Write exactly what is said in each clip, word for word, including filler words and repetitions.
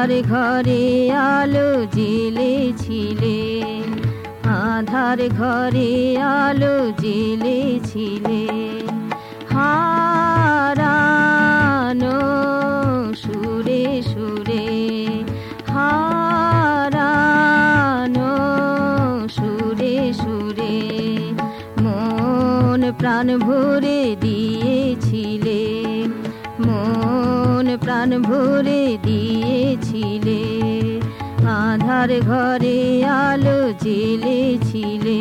আধার ঘরে আলো জ্বেলেছিলে, আধার ঘরে আলো জ্বেলেছিলে। হারানো সুরে সুরে, হারানো সুরে সুরে, মন প্রাণ ভরে দিয়েছিলে, মন প্রাণ ভরে দিয়েছিলে। আধার ঘরে আলো জ্বেলেছিলে,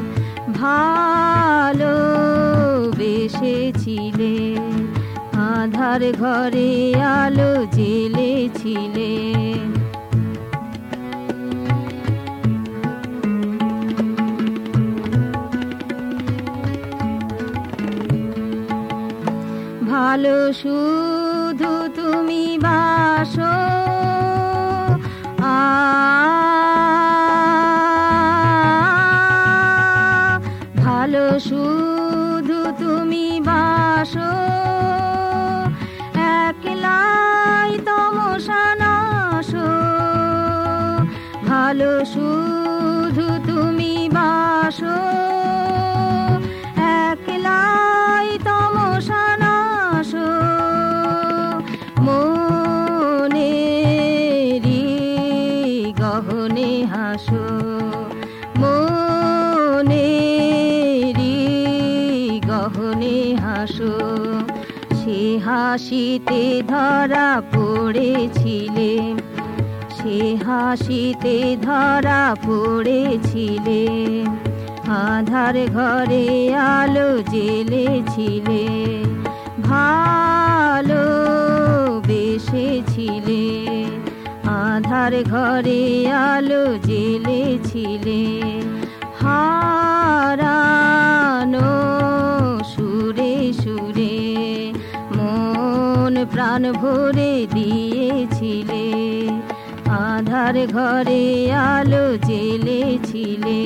ভালো বেসেছিলে। আধার ঘরে আলো জ্বেলেছিলে। ভালো শুধু তুমি বাসো, আ ভালো শুধু তুমি বাসো, একলাই তমসা নাশো। ভালো শুধু তুমি বাসো, একলাই তমসা নাশো। মনেরি গহনে হাসো, মনেরি গহনে হাসো। সে হাসিতে ধরা পড়েছিলে, সে হাসিতে ধরা পড়েছিলে। আধার ঘরে আলো জ্বেলেছিলে, ভালো বেসেছিলে। আধার ঘরে আলো জ্বেলেছিলে। হারানো সুরে সুরে, মন প্রাণ ভরে দিয়েছিলে। আধার ঘরে আলো জ্বেলেছিলে।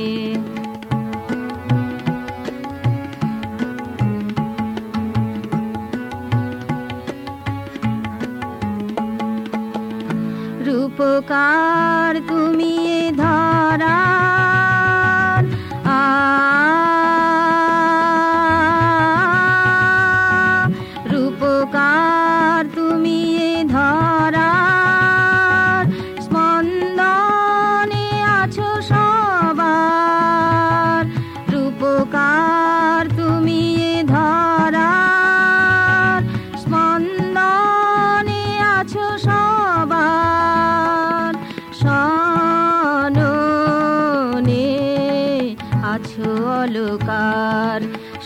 রূপকার তুমি এ ধরার, আ রূপকার তুমি এ ধরার। স্পন্দনে আছো সবার, রূপকার তুমি এ ধরার। স্পন্দনে আছো সবার, সননে আছো অলকার।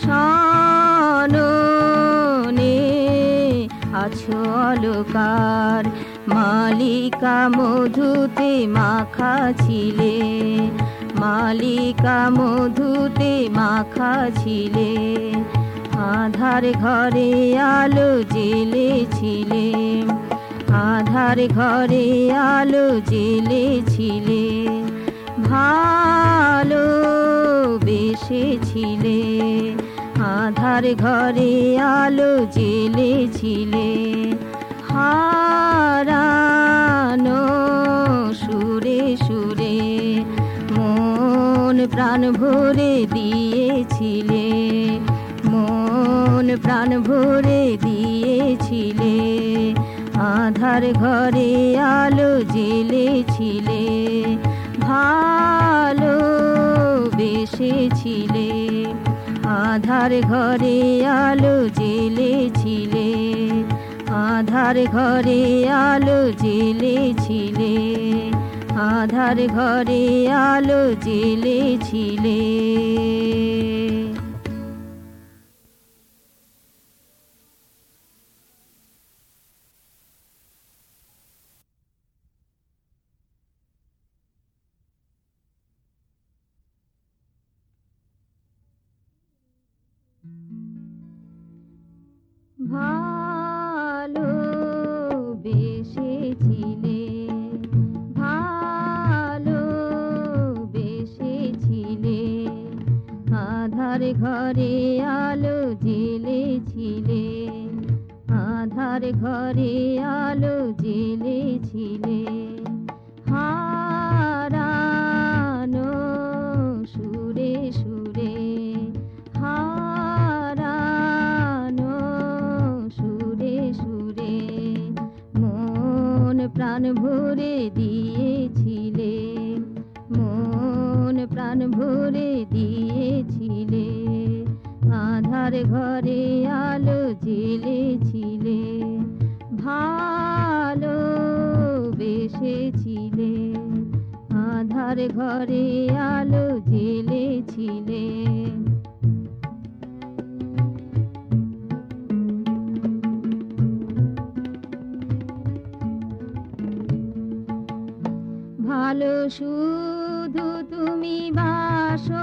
সননে আছো অলকার। মালিকা মধুতে মাখা ছিলে, মালিকা মধুতে মাখা ছিলে। আধার ঘরে আলো জ্বেলেছিলে, আধার ঘরে আলো জ্বেলেছিলে। ভালো বেসেছিলে। আধার ঘরে আলো জ্বেলেছিলে। হারানো সুরে সুরে, মন প্রাণ ভরে দিয়েছিলে, মন প্রাণ ভরে দিয়েছিলে। আধার ঘরে আলো জ্বেলেছিলে, ভালো বেসেছিলে। আধার ঘরে আলো জ্বেলেছিলে, আধার ঘরে আলো জ্বেলেছিলে। আধার ঘরে আলো জ্বেলেছিলে। ভালো বেসেছিলে, ভালো বেসেছিলে। আধার ঘরে আলো জ্বেলেছিলে, আধার ঘরে আলো জ্বেলেছিলে। প্রাণ ভরে দিয়েছিলে, মন প্রাণ ভরে দিয়েছিলে, আধার ঘরে আলো জ্বেলেছিলে, ভালো বেসেছিলে, আধার ঘরে আলো জ্বেলেছিলে। ভালো শুধু তুমি বাসো,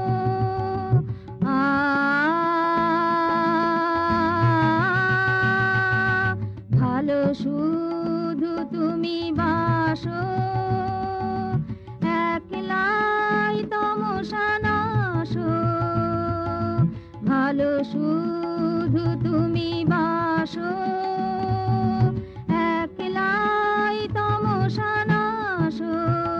আ ভালো শুধু তুমি বাসো, একলাই তমসা নাশো, ভালো শুধু তুমি বাসো, একলাই তমসা নাশো,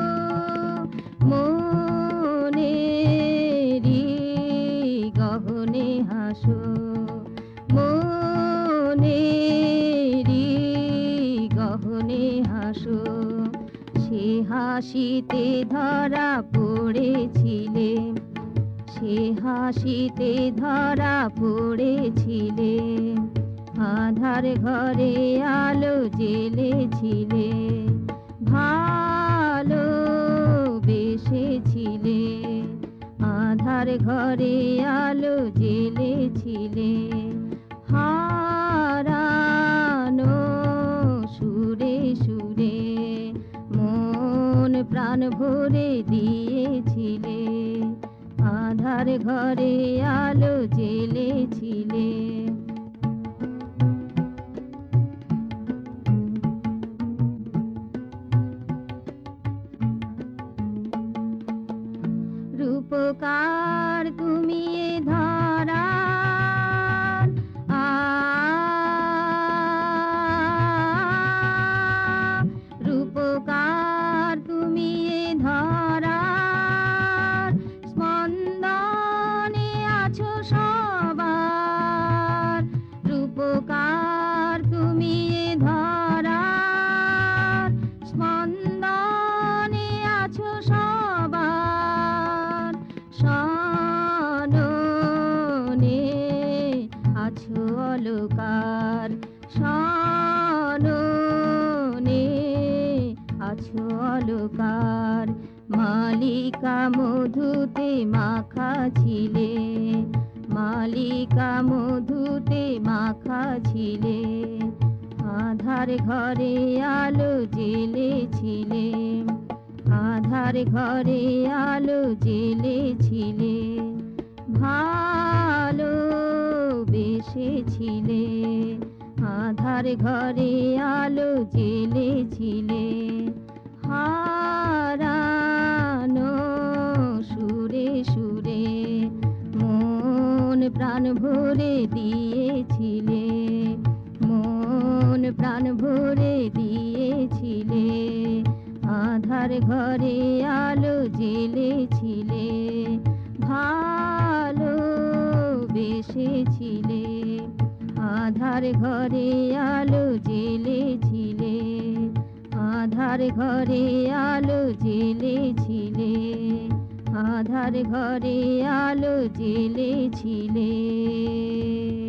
মনেরি গহনে হাসো, মনেরি গহনে হাসো, সে হাসিতে ধরা পড়েছিলে, সে হাসিতে ধরা পড়েছিলে, আধার ঘরে আলো জ্বেলেছিলে, ভালো বেসেছিলে, আধার ঘরে আলো জ্বেলেছিলে, হারানো সুরে সুরে মন প্রাণ ভরে দিয়েছিলে, আধার ঘরে আলো জ্বেলেছিলে। রূপকার তুমি এ ধরার, আ রূপকার তুমি এ ধরার, স্পন্দনে আছো সবার, রূপকার তুমি এ ধরার, স্পন্দনে আছো সবার, সননে আছো অলকার, সননে আছো অলকার, মালিকা মধুতে মাখা ছিলে, মালিকা মধুতে মাখা ছিলে, আধার ঘরে আলো জ্বেলেছিলে, আধার ঘরে আলো জ্বেলেছিলে, ভালো বেসেছিলে, আধার ঘরে আলো জ্বেলেছিলে, হারানো সুরে সুরে মন প্রাণ ভরে দিয়েছিলে, মন প্রাণ ভরে দিয়েছিলে, আধার ঘরে আলো জ্বেলেছিলে, ভালো বেসেছিলে, আধার ঘরে আলো জ্বেলেছিলে, আধার ঘরে আলো জ্বেলেছিলে, আধার ঘরে আলো জ্বেলেছিলে।